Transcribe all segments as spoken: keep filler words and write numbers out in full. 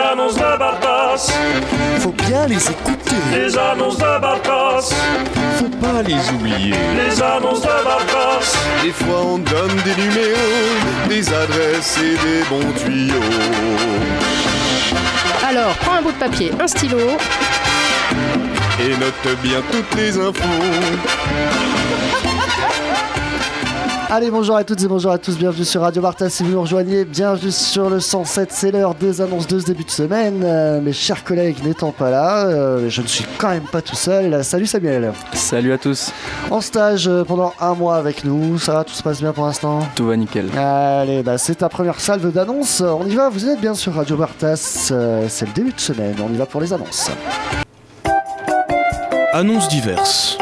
annonces de Bartas. Faut bien les écouter. Les annonces de Bartas. Faut pas les oublier. Les annonces de Bartas. Des fois on donne des numéros, des adresses et des bons tuyaux. Alors, prends un bout de papier, un stylo. Et note bien toutes les infos. Allez, bonjour à toutes et bonjour à tous, bienvenue sur Radio Bartas. Si vous nous rejoignez, bienvenue sur le cent sept, c'est l'heure des annonces de ce début de semaine. Euh, mes chers collègues n'étant pas là, euh, je ne suis quand même pas tout seul. Salut Samuel. Salut à tous. En stage euh, pendant un mois avec nous, ça va, tout se passe bien pour l'instant? Tout va nickel. Allez, bah, c'est ta première salve d'annonces, on y va, vous êtes bien sur Radio Bartas, euh, c'est le début de semaine, on y va pour les annonces. Annonces diverses.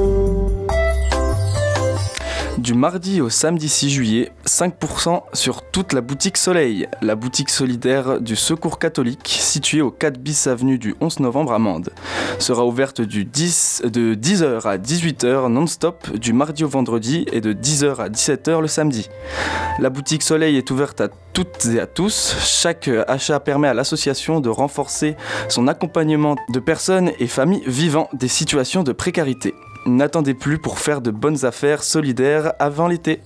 Du mardi au samedi six juillet, cinq pour cent sur toute la boutique Soleil, la boutique solidaire du Secours catholique située au quatre bis avenue du onze novembre à Mende. Sera ouverte du dix, de dix heures à dix-huit heures non-stop du mardi au vendredi et de dix heures à dix-sept heures le samedi. La boutique Soleil est ouverte à toutes et à tous. Chaque achat permet à l'association de renforcer son accompagnement de personnes et familles vivant des situations de précarité. N'attendez plus pour faire de bonnes affaires solidaires avant l'été.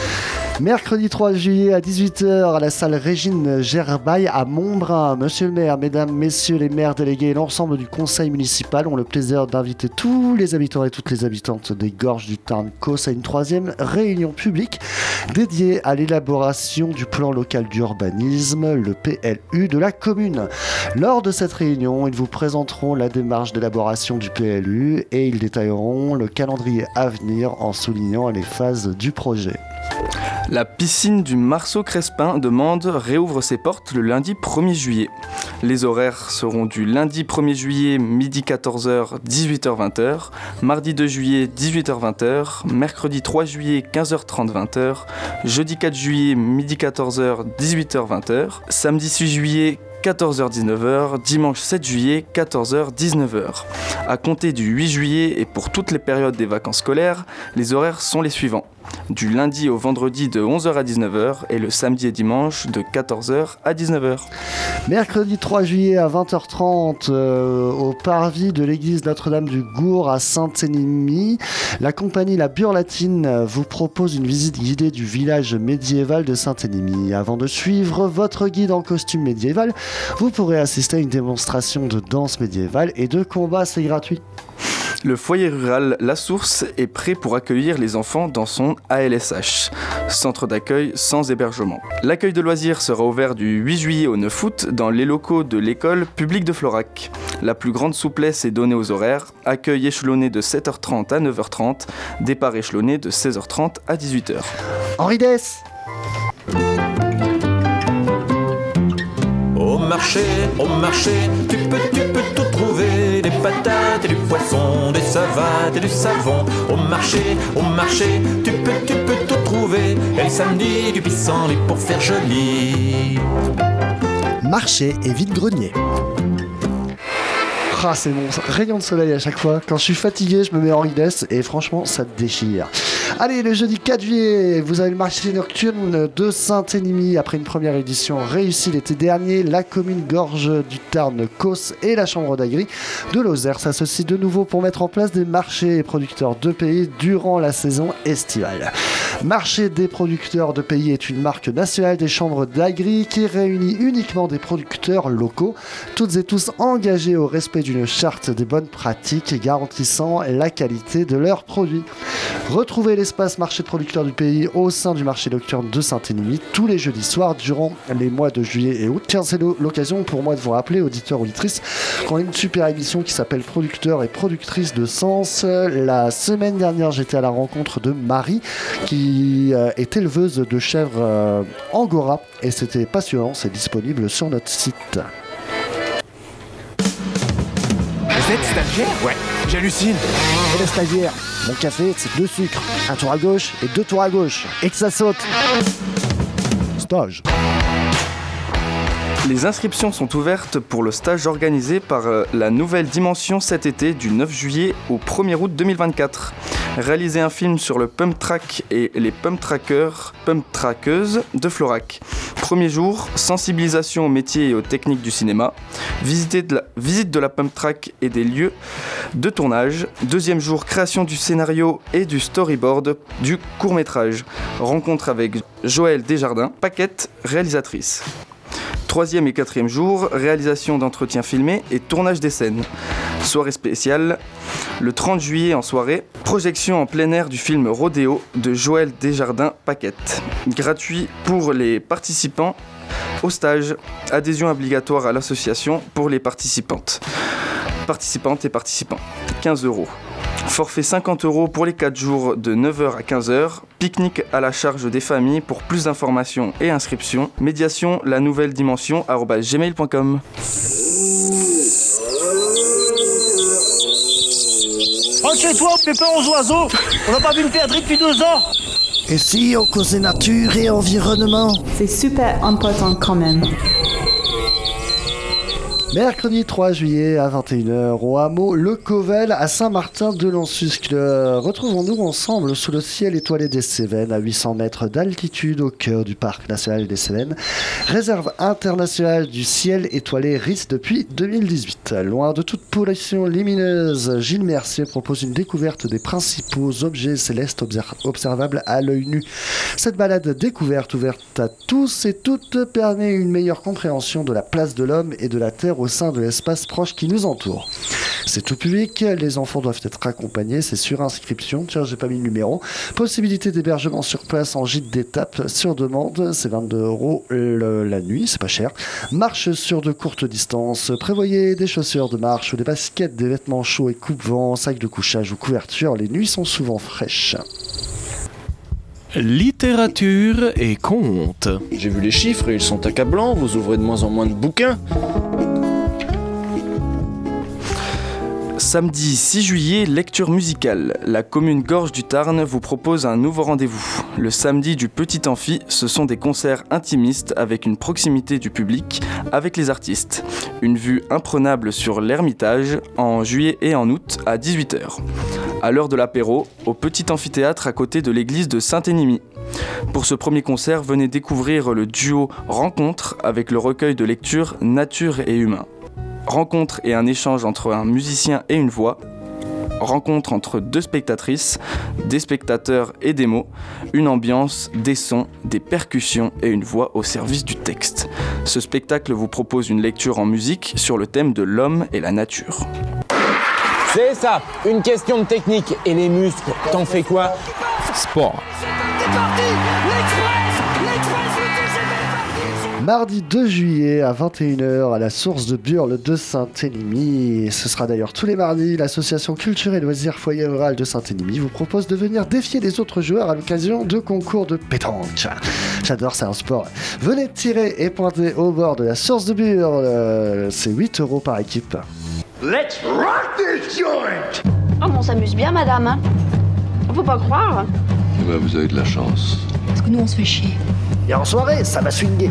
Mercredi trois juillet à dix-huit heures à la salle Régine Gerbaille à Montbrun. Monsieur le maire, mesdames, messieurs les maires délégués et l'ensemble du conseil municipal ont le plaisir d'inviter tous les habitants et toutes les habitantes des Gorges du Tarn-Causse à une troisième réunion publique dédiée à l'élaboration du plan local d'urbanisme, le P L U de la commune. Lors de cette réunion, ils vous présenteront la démarche d'élaboration du P L U et ils détailleront le calendrier à venir en soulignant les phases du projet. La piscine du Marceau Crespin de Mende réouvre ses portes le lundi premier juillet. Les horaires seront du lundi premier juillet midi quatorze heures dix-huit heures vingt heures, mardi deux juillet dix-huit heures vingt heures, mercredi trois juillet quinze heures trente vingt heures, jeudi quatre juillet midi quatorze heures dix-huit heures vingt heures, samedi six juillet quatorze heures dix-neuf heures, dimanche sept juillet quatorze heures dix-neuf heures. À compter du huit juillet et pour toutes les périodes des vacances scolaires, les horaires sont les suivants. Du lundi au vendredi de onze heures à dix-neuf heures et le samedi et dimanche de quatorze heures à dix-neuf heures. Mercredi trois juillet à vingt heures trente euh, au parvis de l'église Notre-Dame du Gour à Saint-Émile, la compagnie La Burlatine vous propose une visite guidée du village médiéval de Saint-Émile. Avant de suivre votre guide en costume médiéval, vous pourrez assister à une démonstration de danse médiévale et de combat, c'est gratuit. Le foyer rural La Source est prêt pour accueillir les enfants dans son A L S H, centre d'accueil sans hébergement. L'accueil de loisirs sera ouvert du huit juillet au neuf août dans les locaux de l'école publique de Florac. La plus grande souplesse est donnée aux horaires, accueil échelonné de sept heures trente à neuf heures trente, départ échelonné de seize heures trente à dix-huit heures. Henri Dess. Au marché, au marché, tu peux, tu peux tout trouver. Des patates et du poisson, des savates et du savon. Au marché, au marché, tu peux, tu peux tout trouver. Et le samedi, du pissenlit pour faire joli. Marché et vide-grenier. Ah, c'est mon rayon de soleil à chaque fois. Quand je suis fatigué, je me mets Henri Dess et franchement, ça te déchire. Allez, le jeudi quatre juillet, vous avez le marché nocturne de Saint-Émile. Après une première édition réussie l'été dernier, la commune Gorges du Tarn-Causse et la chambre d'agri de Lozère s'associent de nouveau pour mettre en place des marchés et producteurs de pays durant la saison estivale. Marché des producteurs de pays est une marque nationale des chambres d'agri qui réunit uniquement des producteurs locaux, toutes et tous engagés au respect d'une charte des bonnes pratiques garantissant la qualité de leurs produits. Retrouvez l'espace marché de producteurs du pays au sein du marché nocturne de Saint-Émile tous les jeudis soirs durant les mois de juillet et août. Tiens, c'est l'occasion pour moi de vous rappeler, auditeurs, auditrices, qu'on a une super émission qui s'appelle Producteurs et Productrices de Sens. La semaine dernière, j'étais à la rencontre de Marie qui euh, est éleveuse de chèvres euh, Angora et c'était passionnant, c'est disponible sur notre site. Vous êtes stagiaire? Ouais, j'hallucine. Et le stagiaire, mon café, c'est deux sucres, un tour à gauche et deux tours à gauche, et que ça saute. Stage. Les inscriptions sont ouvertes pour le stage organisé par la Nouvelle Dimension cet été du neuf juillet au premier août deux mille vingt-quatre. réaliser un film sur le pump track et les pump trackers, pump trackeuses de Florac. Premier jour, sensibilisation aux métiers et aux techniques du cinéma, visiter de la, visite de la pump track et des lieux de tournage. Deuxième jour, création du scénario et du storyboard du court-métrage. Rencontre avec Joëlle Desjardins, Paquette, réalisatrice. Troisième et quatrième jour, réalisation d'entretiens filmés et tournage des scènes. Soirée spéciale, le trente juillet en soirée, projection en plein air du film Rodéo de Joëlle Desjardins Paquette. Gratuit pour les participants au stage. Adhésion obligatoire à l'association pour les participantes. Participantes et participants. quinze euros. Forfait cinquante euros pour les quatre jours de neuf heures à quinze heures. Pique-nique à la charge des familles. Pour plus d'informations et inscriptions, médiation la nouvelle dimension arobase gmail point com. Rentre chez toi, fais peur aux oiseaux. On n'a pas vu une perdrix depuis deux ans. Et si on causait nature et environnement? C'est super important quand même. Mercredi trois juillet à vingt et une heures au hameau Le Covel à Saint-Martin-de-Lansusque. Retrouvons-nous ensemble sous le ciel étoilé des Cévennes à huit cents mètres d'altitude au cœur du parc national des Cévennes. Réserve internationale du ciel étoilé R I S depuis deux mille dix-huit. Loin de toute pollution lumineuse, Gilles Mercier propose une découverte des principaux objets célestes observables à l'œil nu. Cette balade découverte ouverte à tous et toutes permet une meilleure compréhension de la place de l'homme et de la Terre au sein de l'espace proche qui nous entoure. C'est tout public, les enfants doivent être accompagnés, c'est sur inscription, tiens j'ai pas mis le numéro. Possibilité d'hébergement sur place en gîte d'étape sur demande, c'est vingt-deux euros le, la nuit, c'est pas cher. Marche sur de courtes distances, prévoyez des chaussures de marche, des baskets, des vêtements chauds et coupe-vent, sacs de couchage ou couverture, les nuits sont souvent fraîches. Littérature et contes. J'ai vu les chiffres et ils sont accablants, vous ouvrez de moins en moins de bouquins. Samedi six juillet, lecture musicale. La commune Gorge du Tarn vous propose un nouveau rendez-vous. Le samedi du Petit Amphi, ce sont des concerts intimistes avec une proximité du public avec les artistes. Une vue imprenable sur l'Ermitage en juillet et en août à dix-huit heures. À l'heure de l'apéro, au petit amphithéâtre à côté de l'église de Saint-Énimie. Pour ce premier concert, venez découvrir le duo Rencontre avec le recueil de lecture Nature et Humain. Rencontre et un échange entre un musicien et une voix. Rencontre entre deux spectatrices, des spectateurs et des mots. Une ambiance, des sons, des percussions et une voix au service du texte. Ce spectacle vous propose une lecture en musique sur le thème de l'homme et la nature. C'est ça, une question de technique. Et les muscles, t'en fais quoi? Sport. Mardi deux juillet à vingt et une heures à la source de Burle de Saint-Énimie. Ce sera d'ailleurs tous les mardis. L'association Culture et Loisirs Foyer Rural de Saint-Énimie vous propose de venir défier les autres joueurs à l'occasion de concours de pétanque. J'adore, c'est un sport. Venez tirer et pointer au bord de la source de Burle. C'est huit euros par équipe. Let's rock this joint! Oh, on s'amuse bien, madame. Hein. On peut pas croire. Bah, vous avez de la chance. Parce que nous, on se fait chier. Et en soirée, ça va swinguer.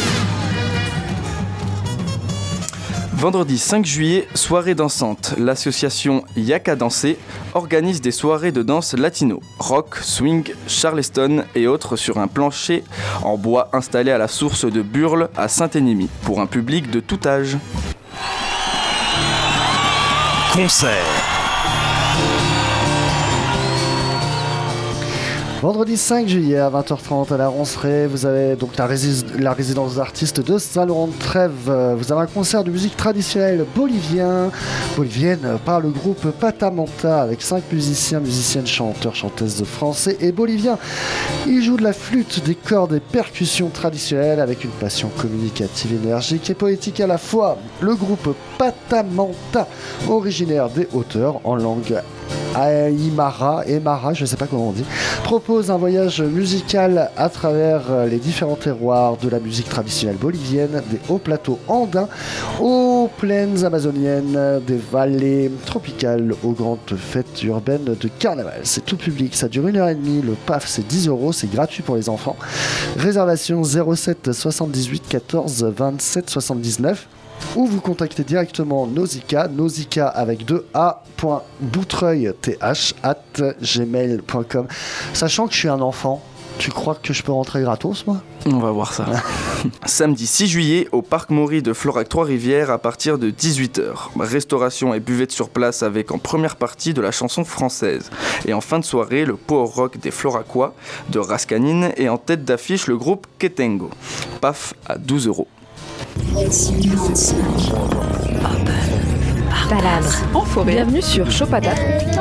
Vendredi cinq juillet, soirée dansante. L'association Yaka Danser organise des soirées de danse latino, rock, swing, charleston et autres sur un plancher en bois installé à la source de Burle à Saint-Énimie pour un public de tout âge. Concert. Vendredi cinq juillet à vingt heures trente à la Ronceraie, vous avez donc la, résis- la résidence d'artistes de Saint-Laurent-de-Trèves. Vous avez un concert de musique traditionnelle bolivien, bolivienne par le groupe Patamanta avec cinq musiciens, musiciennes, chanteurs, chanteuses de français et boliviens. Ils jouent de la flûte, des cordes et percussions traditionnelles avec une passion communicative, énergique et poétique à la fois. Le groupe Patamanta, originaire des hauteurs en langue Aymara, Aymara, je ne sais pas comment on dit, propose un voyage musical à travers les différents terroirs de la musique traditionnelle bolivienne, des hauts plateaux andins aux plaines amazoniennes, des vallées tropicales aux grandes fêtes urbaines de carnaval. C'est tout public, ça dure une heure et demie, le P A F c'est dix euros, c'est gratuit pour les enfants. Réservation zéro sept soixante-dix-huit quatorze vingt-sept soixante-dix-neuf. ou vous contactez directement Nausicaa, Nausicaa avec deux A, point boutreuil, th, at gmail point com. Sachant que je suis un enfant, tu crois que je peux rentrer gratos, moi ? On va voir ça. Samedi six juillet, au Parc Maury de Florac Trois-Rivières à partir de dix-huit heures. Restauration et buvette sur place avec en première partie de la chanson française. Et en fin de soirée, le power rock des Floracois de Rascanine et en tête d'affiche le groupe Ketengo. Paf à douze euros. Balade en forêt. Bienvenue sur Chopatate.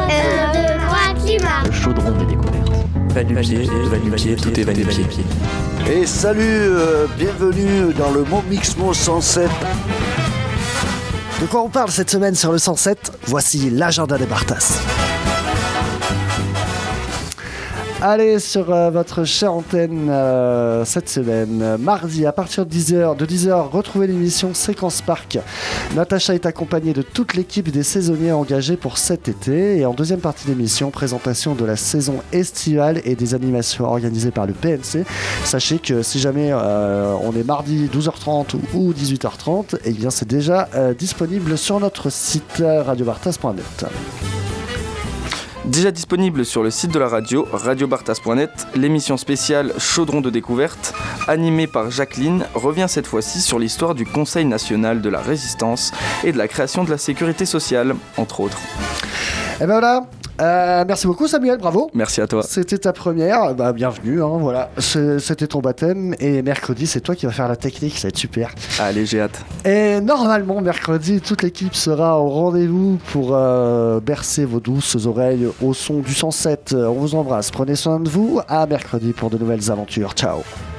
Le chaudron des découvertes. Va-nu-pied, va-nu-pied, tout est va-nu-pied. Et salut, euh, bienvenue dans le Mot Mixmo cent sept. De quoi on parle cette semaine sur le cent sept ? Voici l'agenda des Bartas. Allez, sur euh, votre chère antenne euh, cette semaine, mardi à partir de dix heures, de dix heures, retrouvez l'émission Séquence Parc. Natacha est accompagnée de toute l'équipe des saisonniers engagés pour cet été. Et en deuxième partie d'émission, présentation de la saison estivale et des animations organisées par le P N C. Sachez que si jamais euh, on est mardi douze heures trente ou dix-huit heures trente, eh bien c'est déjà euh, disponible sur notre site radio bartas point net. Déjà disponible sur le site de la radio, radio bartas point net, l'émission spéciale Chaudron de découverte, animée par Jacqueline, revient cette fois-ci sur l'histoire du Conseil national de la résistance et de la création de la sécurité sociale, entre autres. Et ben voilà, euh, merci beaucoup Samuel, bravo. Merci à toi. C'était ta première, bah bienvenue, hein, voilà. C'est, c'était ton baptême et mercredi c'est toi qui vas faire la technique, ça va être super. Allez, j'ai hâte. Et normalement mercredi toute l'équipe sera au rendez-vous pour euh, bercer vos douces oreilles au son du cent sept. On vous embrasse, prenez soin de vous, à mercredi pour de nouvelles aventures, ciao.